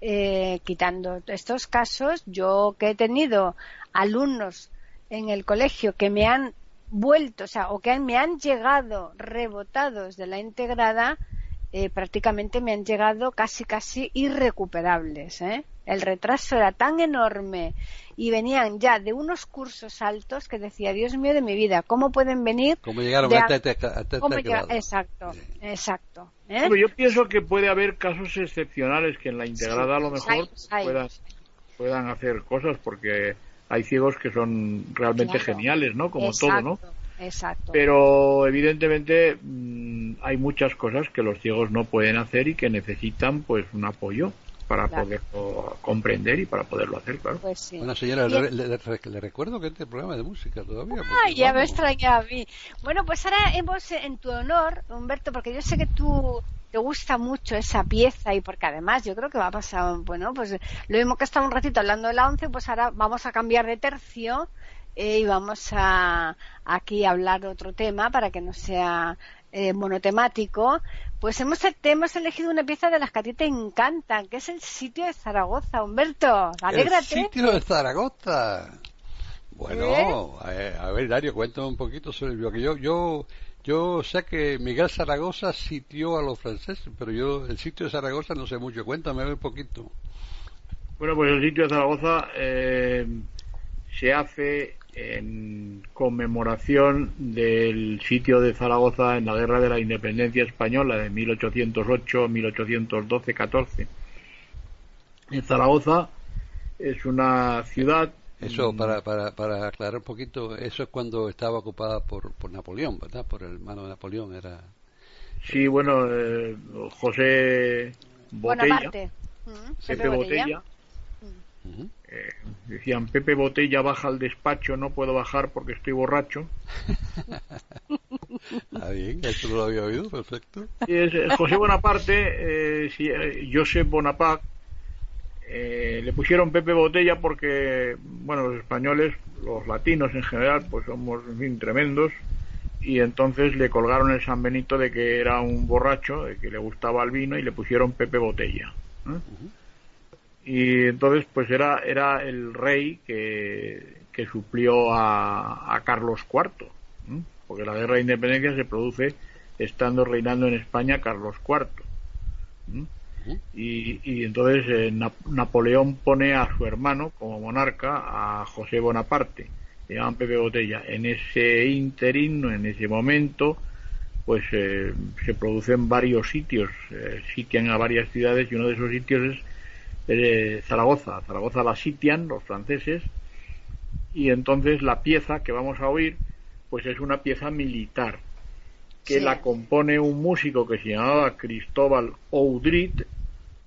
eh, quitando estos casos, yo que he tenido alumnos en el colegio que me han vuelto, o sea, o que me han llegado rebotados de la integrada, Eh, prácticamente me han llegado casi casi irrecuperables, ¿eh? El retraso era tan enorme y venían ya de unos cursos altos que decía, Dios mío de mi vida, ¿cómo pueden venir? ¿Cómo llegaron de a este, este, este ¿cómo grado? llega? Exacto, Sí. exacto. ¿eh? Bueno, yo pienso que puede haber casos excepcionales que en la integrada Sí, a lo mejor hay, hay. puedan, puedan hacer cosas porque hay ciegos que son realmente Claro. geniales, ¿no? Como Exacto, todo, ¿no? Exacto. Pero evidentemente mmm, hay muchas cosas que los ciegos no pueden hacer y que necesitan pues un apoyo para Claro. poderlo comprender y para poderlo hacer, claro. Pues sí. Bueno, señora, Bien. le, le, le, le recuerdo que este programa es de música todavía. Ay, ya me vamos. extraña a mí. Bueno, pues ahora hemos, en tu honor, Humberto, porque yo sé que tú te gusta mucho esa pieza y porque además yo creo que va a pasar, bueno, pues lo mismo que estaba un ratito hablando de la once, pues ahora vamos a cambiar de tercio eh, y vamos a aquí a hablar de otro tema para que no sea eh, monotemático. Pues hemos, te hemos elegido una pieza de las que a ti te encantan, que es el sitio de Zaragoza, Humberto. Alégrate. El sitio de Zaragoza. Bueno, ¿Eh? a, a ver, Dario, cuéntame un poquito sobre el que yo, yo, yo sé que Miguel Zaragoza sitió a los franceses, pero yo el sitio de Zaragoza no sé mucho. Cuéntame un poquito. Bueno, pues el sitio de Zaragoza eh, se hace en conmemoración del sitio de Zaragoza en la Guerra de la Independencia Española de mil ochocientos ocho, mil ochocientos doce, catorce. En Zaragoza es una ciudad... Eso, para, para, para aclarar un poquito, eso es cuando estaba ocupada por, por Napoleón, ¿verdad? Por el hermano de Napoleón, era... Sí, bueno, eh, José Botella, Bonaparte. Mm, Pepe Botella, Uh-huh. eh, decían, Pepe Botella baja al despacho, no puedo bajar porque estoy borracho. Ah, bien, eso no lo había oído, perfecto. Y es, eh, José Bonaparte, eh, si, eh, Josep Bonaparte, eh, le pusieron Pepe Botella porque, bueno, los españoles, los latinos en general, pues somos, en fin, tremendos, y entonces le colgaron el San Benito de que era un borracho, de que le gustaba el vino, y le pusieron Pepe Botella, ¿eh? Uh-huh. Y entonces pues era era el rey que, que suplió a, a Carlos cuarto, ¿eh? Porque la guerra de independencia se produce estando reinando en España Carlos cuarto, ¿eh? y, y entonces eh, Na- Napoleón pone a su hermano como monarca, a José Bonaparte, se llaman Pepe Botella. En ese ínterin, en ese momento, pues eh, se producen varios sitios, eh, sitian a varias ciudades, y uno de esos sitios es eh, Zaragoza. Zaragoza la sitian los franceses, y entonces la pieza que vamos a oír pues es una pieza militar que sí. la compone un músico que se llamaba Cristóbal Oudrit,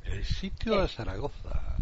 El sitio de Zaragoza.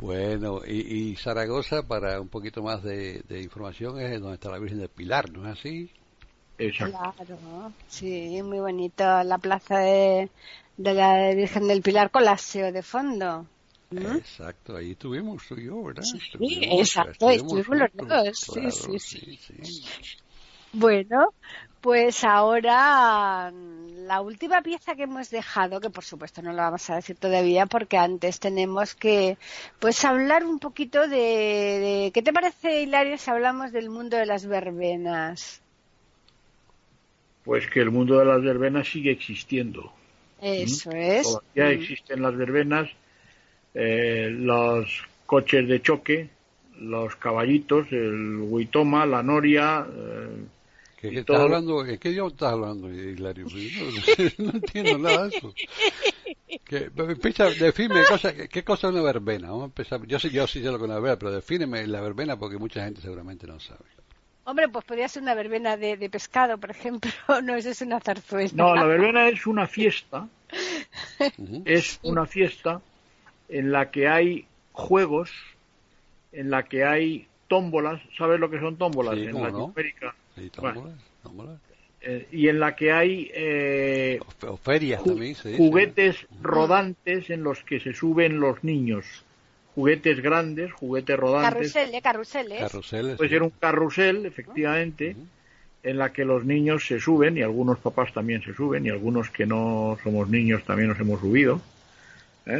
Bueno, y, y Zaragoza, para un poquito más de, de información, es donde está la Virgen del Pilar, ¿no es así? Exacto. Claro, sí, muy bonito la plaza de, de la Virgen del Pilar con la S E O de fondo. ¿Mm? Exacto, ahí estuvimos tú y yo, ¿verdad? Sí, Estuvimos, exacto, estuvimos estuvimos los juntos, dos, sí, claro, sí, sí. sí, sí. Bueno, pues ahora la última pieza que hemos dejado, que por supuesto no lo vamos a decir todavía porque antes tenemos que pues hablar un poquito de, de ¿qué te parece, Hilario, si hablamos del mundo de las verbenas? Pues que el mundo de las verbenas sigue existiendo. Eso ¿Mm? es. Todavía Mm. existen las verbenas, eh, los coches de choque, los caballitos, el huitoma, la noria, eh, ¿Qué, y qué estás todo. hablando? ¿En qué idioma estás hablando, Hilario? No, no entiendo nada de eso. Que, empieza, define cosa, qué cosa es una verbena. Vamos a empezar. Yo sí, yo sí sé lo que es una verbena, pero defíneme la verbena porque mucha gente seguramente no sabe. Hombre, pues podría ser una verbena de, de pescado, por ejemplo. No, eso es una zarzuela. No, la verbena es una fiesta, Uh-huh. es una fiesta en la que hay juegos, en la que hay tómbolas. ¿Sabes lo que son tómbolas? Sí, En cómo no. Latinoamérica. Sí, Bueno, tómbolas, tómbolas. eh, y en la que hay eh, O, o ferias ju- también se dice. juguetes rodantes en los que se suben los niños. Juguetes grandes, juguetes rodantes. Carruseles, carruseles. Carruseles. Puede Sí. ser un carrusel, efectivamente, Ujú. en la que los niños se suben, y algunos papás también se suben, y algunos que no somos niños también nos hemos subido. ¿eh?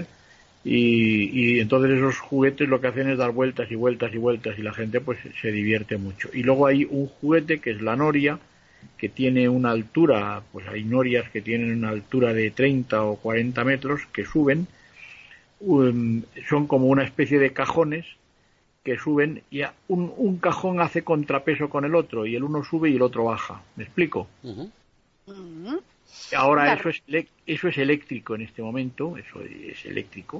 Y, y entonces esos juguetes lo que hacen es dar vueltas y vueltas y vueltas, y la gente pues se divierte mucho. Y luego hay un juguete que es la noria, que tiene una altura, pues hay norias que tienen una altura de treinta o cuarenta metros, que suben, um, son como una especie de cajones que suben, y a- un, un cajón hace contrapeso con el otro, y el uno sube y el otro baja. ¿Me explico? Ujú. Mm. Ahora Claro. eso es elec- eso es eléctrico en este momento, eso es eléctrico.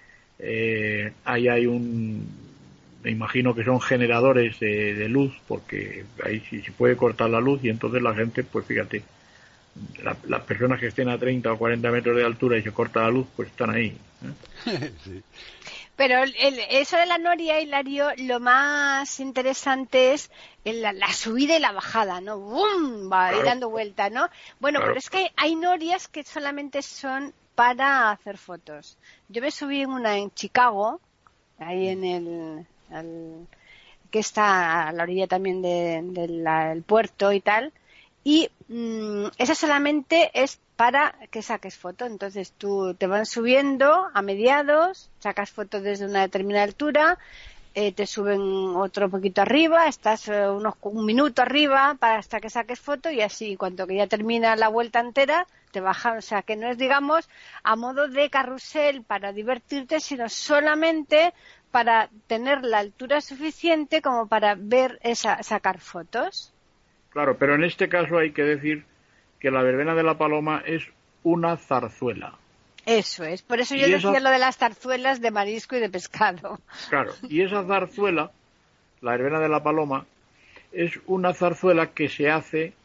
Eh, ahí hay un, me imagino que son generadores de, de luz, porque ahí sí se puede cortar la luz, y entonces la gente, pues fíjate, la- las personas que estén a treinta o cuarenta metros de altura y se corta la luz, pues están ahí. ¿eh? Sí. Pero el, el- eso de la noria, Hilario, lo más interesante es el- la, la subida y la bajada, ¿no? ¡Bum! Va ahí Claro. dando vuelta, ¿no? Bueno, Claro. pero es que hay, hay norias que solamente son para hacer fotos. Yo me subí en una en Chicago, ahí en el, al- que está a la orilla también del de, de la- el puerto y tal, y mm, esa solamente es para que saques foto. Entonces tú te van subiendo a mediados, sacas foto desde una determinada altura, eh, te suben otro poquito arriba, estás eh, unos un minuto arriba para hasta que saques foto, y así cuando que ya termina la vuelta entera te bajan. O sea, que no es, digamos, a modo de carrusel para divertirte, sino solamente para tener la altura suficiente como para ver esa, sacar fotos. Claro, pero en este caso hay que decir que la verbena de la Paloma es una zarzuela. Eso es, por eso Y yo esa- decía lo de las zarzuelas de marisco y de pescado. Claro, y esa zarzuela, la verbena de la Paloma, es una zarzuela que se hace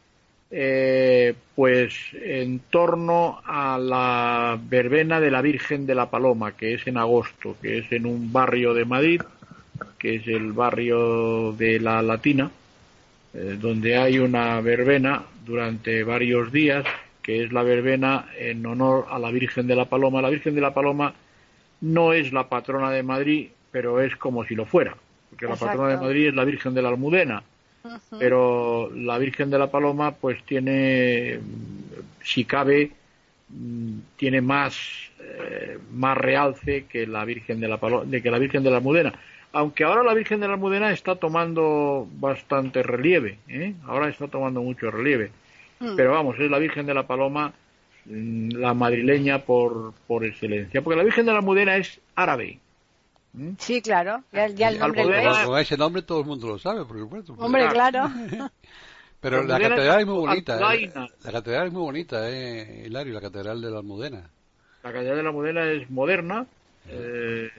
eh, pues en torno a la verbena de la Virgen de la Paloma, que es en agosto, que es en un barrio de Madrid, que es el barrio de la Latina, eh, donde hay una verbena durante varios días, que es la verbena en honor a la Virgen de la Paloma. La Virgen de la Paloma no es la patrona de Madrid, pero es como si lo fuera, porque la Exacto. patrona de Madrid es la Virgen de la Almudena, Ujú. pero la Virgen de la Paloma pues tiene, si cabe, mm, tiene más eh, más realce que la Virgen de la Paloma, de que la Virgen de la Almudena. Aunque ahora la Virgen de la Almudena está tomando bastante relieve, ¿eh? Ahora está tomando mucho relieve. Mm. Pero vamos, es la Virgen de la Paloma, mm, la madrileña por, por excelencia. Porque la Virgen de la Almudena es árabe. ¿Mm? Sí, claro, ya, ya el nombre lo Almudena- es. Con ese nombre todo el mundo lo sabe, por supuesto. Hombre, claro. Pero la Almudena catedral es es muy bonita. eh. Almudaina. La catedral es muy bonita, eh, Hilario, la catedral de la Almudena. La Catedral de la Almudena es moderna. eh,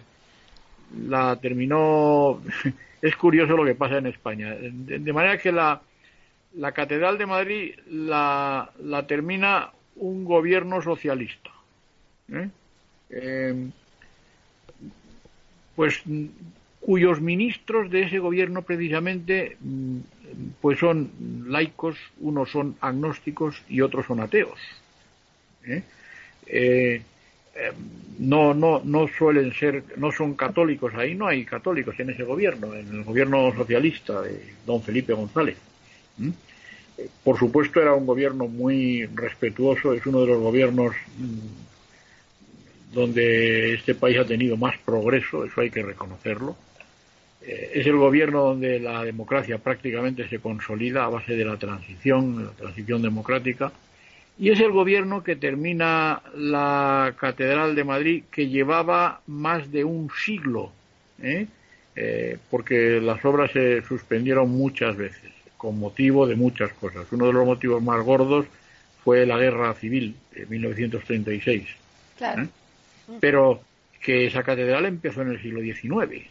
la terminó... Es curioso lo que pasa en España. De, de manera que la, la Catedral de Madrid la, la termina un gobierno socialista. ¿eh? Eh, pues cuyos ministros de ese gobierno precisamente pues son laicos, unos son agnósticos y otros son ateos. ¿Eh? Eh, eh, no, no, no suelen ser, no son católicos, ahí no hay católicos en ese gobierno, en el gobierno socialista de don Felipe González. ¿Mm? Por supuesto era un gobierno muy respetuoso, es uno de los gobiernos mmm, donde este país ha tenido más progreso, eso hay que reconocerlo. Eh, es el gobierno donde la democracia prácticamente se consolida a base de la transición, la transición democrática, y es el gobierno que termina la Catedral de Madrid, que llevaba más de un siglo, ¿eh? Eh, porque las obras se suspendieron muchas veces, con motivo de muchas cosas. Uno de los motivos más gordos fue la Guerra Civil de mil novecientos treinta y seis. Claro. ¿Eh? Pero que esa catedral empezó en el siglo diecinueve.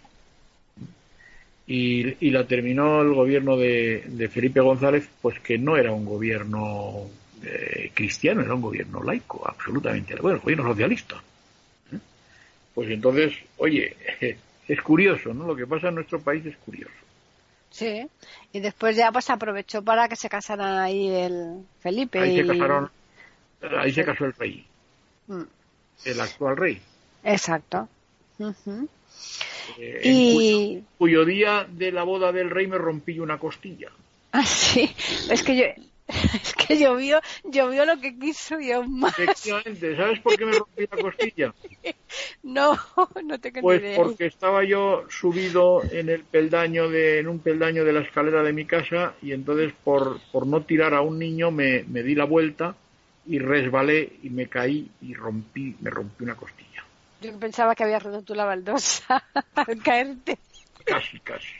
Y, y la terminó el gobierno de, de Felipe González, pues que no era un gobierno eh, cristiano, era un gobierno laico, absolutamente, bueno, el gobierno socialista. ¿Eh? Pues entonces, oye, es curioso, ¿no? Lo que pasa en nuestro país es curioso. Sí, y después ya pues aprovechó para que se casaran ahí el Felipe. Ahí y... se casaron, ahí sí. se casó el rey, mm. el actual rey. Exacto. Uh-huh. Eh, y cuyo, cuyo día de la boda del rey me rompí una costilla. Ah, sí, es que yo, es que llovió, llovió lo que quiso y aún más. Efectivamente, ¿sabes por qué me rompí la costilla? No, no te Pues idea. porque estaba yo subido en el peldaño de, en un peldaño de la escalera de mi casa, y entonces por, por no tirar a un niño me, me di la vuelta y resbalé y me caí y rompí, me rompí una costilla. Yo pensaba que habías roto tú la baldosa al caerte. Casi, casi.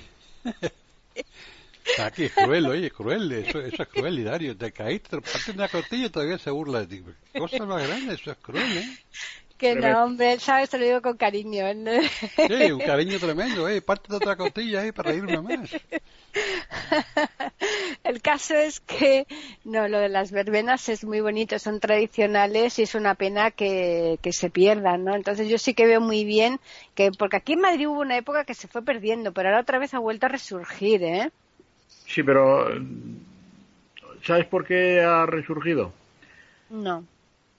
Ah, que es cruel, oye, cruel, eso, eso es cruel, Hilario. Te caíste, te rompiste una costilla y todavía se burla de ti. Qué cosa más grande, eso es cruel, ¿eh? Que no, hombre, sabes, te lo digo con cariño. ¿No? Sí, un cariño tremendo, ¿eh? Parte de otra costilla ahí para reírme más. El caso es que, no, lo de las verbenas es muy bonito, son tradicionales y es una pena que, que se pierdan, ¿no? Entonces yo sí que veo muy bien que, porque aquí en Madrid hubo una época que se fue perdiendo, pero ahora otra vez ha vuelto a resurgir, ¿eh? Sí, pero ¿sabes por qué ha resurgido? No.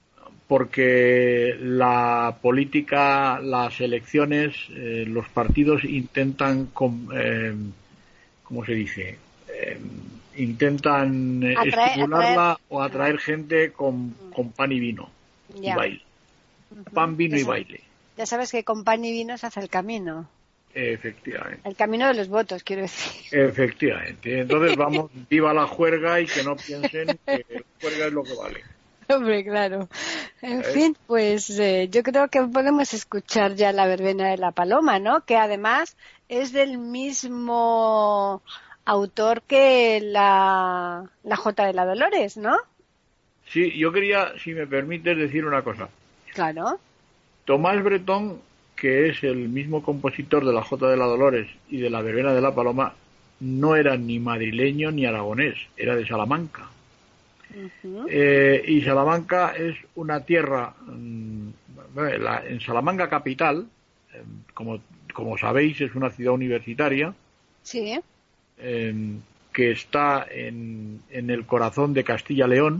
Porque la política, las elecciones, eh, los partidos intentan, com, eh, ¿cómo se dice? Eh, intentan atraer, estimularla atraer. o atraer gente con, con pan y vino ya. Y baile. Uh-huh. Pan, vino ya y sabes, baile. Ya sabes que con pan y vino se hace el camino. Efectivamente. El camino de los votos, quiero decir. Efectivamente. Entonces vamos, viva la juerga, y que no piensen que la juerga es lo que vale. Hombre, claro. En ¿Eh? fin, pues eh, yo creo que podemos escuchar ya la verbena de la Paloma, ¿no? Que además es del mismo autor que la, la Jota de la Dolores, ¿no? Sí, yo quería, si me permites, decir una cosa. Claro. Tomás Bretón, que es el mismo compositor de la Jota de la Dolores y de la verbena de la Paloma, no era ni madrileño ni aragonés, era de Salamanca. Uh-huh. Eh, y Salamanca es una tierra, mmm, la, en Salamanca capital, eh, como, como sabéis, es una ciudad universitaria. Sí. Eh, que está en, en el corazón de Castilla-León.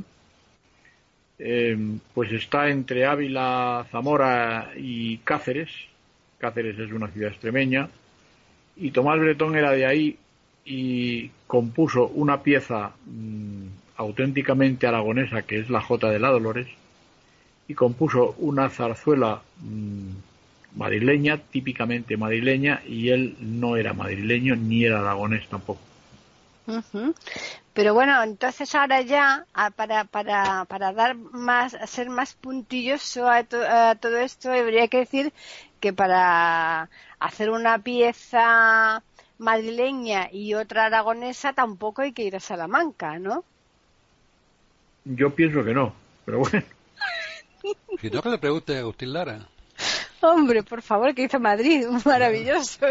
Eh, pues está entre Ávila, Zamora y Cáceres. Cáceres es una ciudad extremeña, y Tomás Bretón era de ahí y compuso una pieza mmm, auténticamente aragonesa, que es la Jota de la Dolores, y compuso una zarzuela mmm, madrileña, típicamente madrileña, y él no era madrileño ni era aragonés tampoco. Uh-huh. Pero bueno, entonces ahora ya, para, para, para dar más, ser más puntilloso a, to, a todo esto, habría que decir que para hacer una pieza madrileña y otra aragonesa tampoco hay que ir a Salamanca, ¿no? Yo pienso que no, pero bueno. Si no, que le pregunte a Agustín Lara. Hombre, por favor, que hizo Madrid, maravilloso.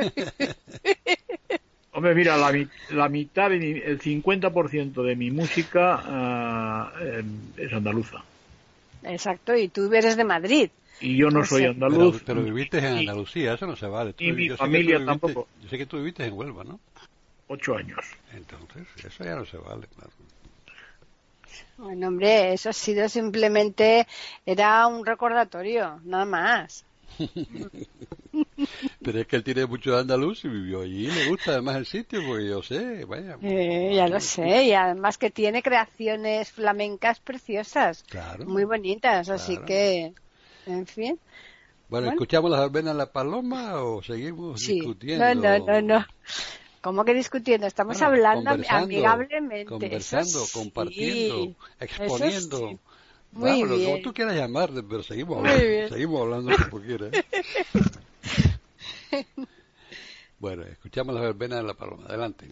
Hombre, mira, la, la mitad, de mi, el cincuenta por ciento de mi música uh, es andaluza. exacto, y tú eres de Madrid. Y yo no No soy sé. andaluz. Pero, pero viviste en y- Andalucía, eso no se vale. Tú- y mi yo sé que tú familia viviste- tampoco. Yo sé que tú viviste en Huelva, ¿no? Ocho años. Entonces, eso ya no se vale, claro. Bueno, hombre, eso ha sido simplemente, era un recordatorio, nada más. Pero es que él tiene mucho de andaluz y vivió allí, le gusta además el sitio, porque yo sé, vaya. Eh, ya lo sé, y además que tiene creaciones flamencas preciosas, Claro. muy bonitas, así Claro. que, en fin, Bueno, Bueno. ¿escuchamos las verbenas de la paloma o seguimos sí. discutiendo? No, no, no, no. ¿Cómo que discutiendo? Estamos Bueno, hablando am- conversando, amigablemente. eso Conversando, sí, compartiendo, eso exponiendo. sí. Muy Vamos, lo que bien. tú quieras llamar, pero seguimos Muy hablando, bien. seguimos hablando como quieras. Bueno, escuchamos las verbenas de la paloma. Adelante.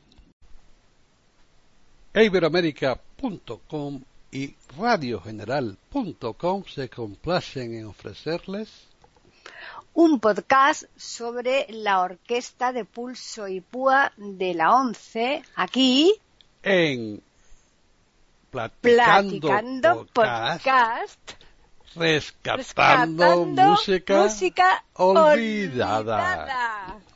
iberoamérica punto com y radio general punto com se complacen en ofrecerles Un podcast sobre la orquesta de pulso y púa de la ONCE, aquí, en Platicando, Platicando Podcast, Podcast, rescatando, rescatando música, música olvidada. olvidada.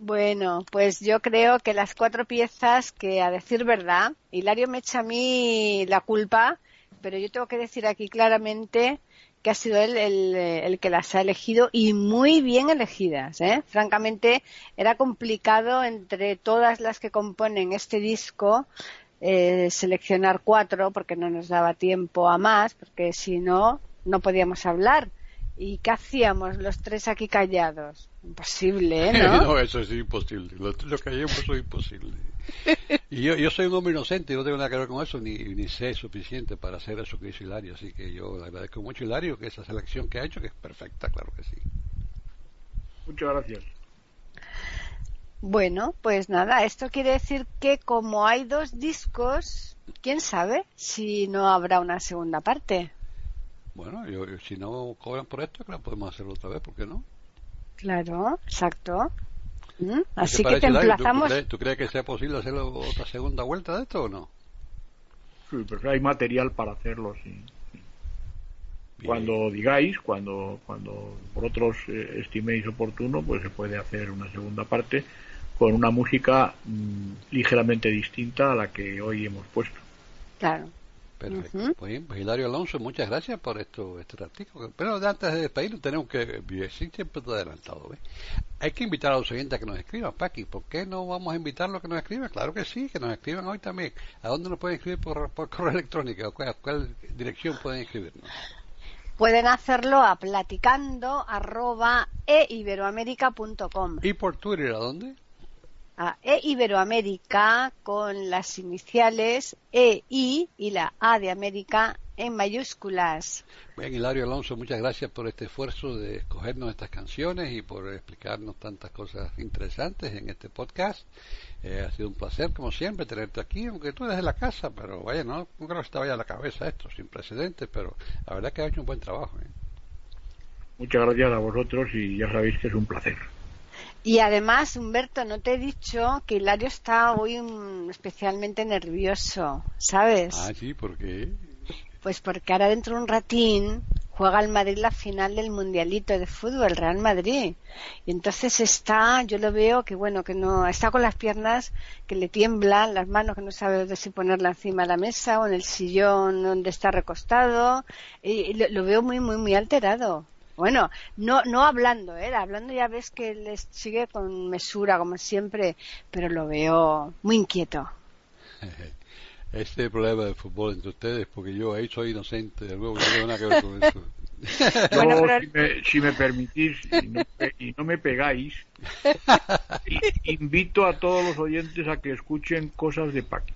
Bueno, pues yo creo que las cuatro piezas que, a decir verdad, Hilario me echa a mí la culpa, pero yo tengo que decir aquí claramente que ha sido él el, el que las ha elegido y muy bien elegidas, ¿eh? Francamente, era complicado entre todas las que componen este disco eh, seleccionar cuatro porque no nos daba tiempo a más, porque si no, no podíamos hablar. ¿Y qué hacíamos los tres aquí callados? Imposible, ¿eh? ¿No? No, eso es imposible. Lo, lo que hayamos es imposible. Y yo, yo soy un hombre inocente y no tengo nada que ver con eso, ni, ni sé suficiente para hacer eso que hizo Hilario. Así que yo le agradezco mucho a Hilario que esa selección que ha hecho, que es perfecta, claro que sí. Muchas gracias. Bueno, pues nada, esto quiere decir que como hay dos discos, quién sabe si no habrá una segunda parte. Bueno, yo, yo, si no cobran por esto, claro, podemos hacerlo otra vez, ¿por qué no? Claro, exacto. ¿Mm? Así te que te Hilario? emplazamos. ¿Tú, tú, crees, ¿Tú crees que sea posible hacer otra segunda vuelta de esto o no? Sí, pero hay material para hacerlo, sí. Cuando digáis, cuando cuando vosotros eh, estiméis oportuno, pues se puede hacer una segunda parte con una música mmm, ligeramente distinta a la que hoy hemos puesto. Claro. Perfecto. Uh-huh. Pues, pues Hilario Alonso, muchas gracias por esto, este ratito. Pero antes de despedirnos tenemos que, sí, siempre te he adelantado, ¿ves? Hay que invitar a los oyentes a que nos escriban, Paqui. ¿Por qué no vamos a invitarlos a que nos escriban? Claro que sí, que nos escriban hoy también. ¿A dónde nos pueden escribir por, por correo electrónico? ¿A cuál, cuál dirección pueden escribirnos? Pueden hacerlo a platicando arroba e iberoamerica punto com. ¿Y por Twitter a dónde? A E Iberoamérica con las iniciales E I y la A de América en mayúsculas. Bien, Hilario Alonso, muchas gracias por este esfuerzo de escogernos estas canciones y por explicarnos tantas cosas interesantes en este podcast. Eh, ha sido un placer, como siempre, tenerte aquí, aunque tú eres de la casa, pero vaya, no, no creo que te vaya a la cabeza esto, sin precedentes, pero la verdad es que has hecho un buen trabajo. ¿eh? Muchas gracias a vosotros y ya sabéis que es un placer. Y además, Humberto, no te he dicho que Hilario está hoy um, especialmente nervioso, ¿sabes? Ah, sí, ¿por qué? Pues porque ahora dentro de un ratín juega el Madrid la final del Mundialito de Fútbol, el Real Madrid. Y entonces está, yo lo veo que bueno, que no, está con las piernas que le tiemblan, las manos que no sabe de si ponerla encima de la mesa o en el sillón donde está recostado. Y, y lo, lo veo muy, muy, muy alterado. Bueno, no no hablando, ¿eh? Hablando ya ves que les sigue con mesura, como siempre, pero lo veo muy inquieto. Este problema de fútbol entre ustedes, porque yo ahí soy inocente, de nuevo, no tengo nada que ver con eso. Yo, bueno, pero... si, me, si me permitís y no, y no me pegáis, invito a todos los oyentes a que escuchen cosas de Paqui.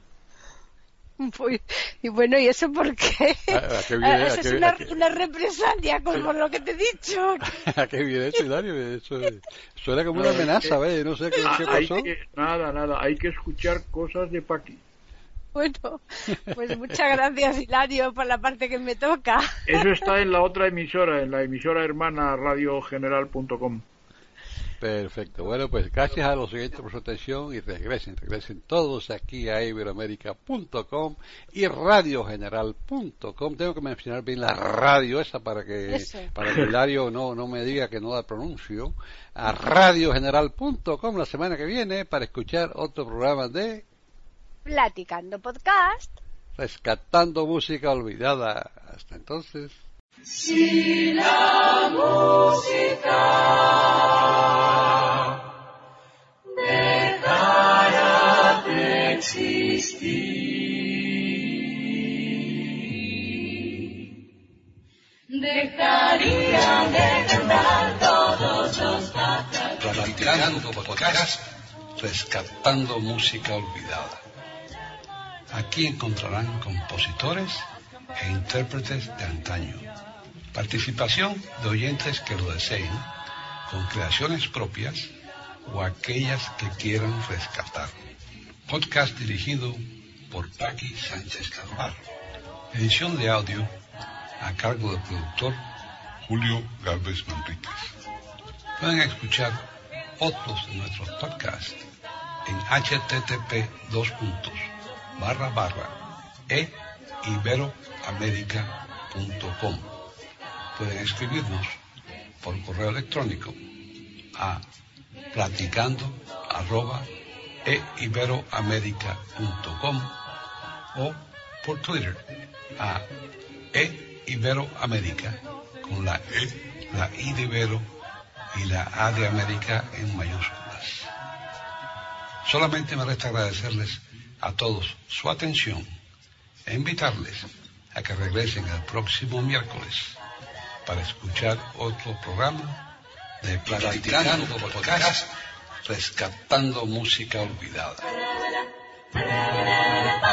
Y bueno, ¿y eso por qué? ¿A, a qué viene, eso a es qué, una, a qué... una represalia con por lo que te he dicho. ¿A qué viene eso, Hilario? Eso suena como una amenaza, ¿ves? No sé qué, qué pasó. Que, nada, nada, hay que escuchar cosas de Paqui. Bueno, pues muchas gracias, Hilario, por la parte que me toca. Eso está en la otra emisora, en la emisora hermana radio general punto com. Perfecto. Bueno, pues gracias a los oyentes por su atención y regresen, regresen todos aquí a iberoamerica punto com y radio general punto com. Tengo que mencionar bien la radio esa para que Eso. para que Hilario no no me diga que no la pronuncio. A radio general punto com la semana que viene para escuchar otro programa de Platicando Podcast. Rescatando música olvidada. Hasta entonces. Si la música dejara de existir, dejaría de cantar todos los pájaros. Platicando Podcast, rescatando música olvidada. Aquí encontrarán compositores e intérpretes de antaño. Participación de oyentes que lo deseen, con creaciones propias o aquellas que quieran rescatar. Podcast dirigido por Paqui Sánchez Carvalho. Edición de audio a cargo del productor Julio Gálvez Manríquez. Pueden escuchar otros de nuestros podcasts en http dos puntos barra barra e iberoamerica punto com. Pueden escribirnos por correo electrónico a platicando arroba eiberoamerica punto com o por Twitter a eiberoamerica con la E, la I de Ibero y la A de América en mayúsculas. Solamente me resta agradecerles a todos su atención e invitarles a que regresen el próximo miércoles para escuchar otro programa de Platicando Podcast, rescatando música olvidada.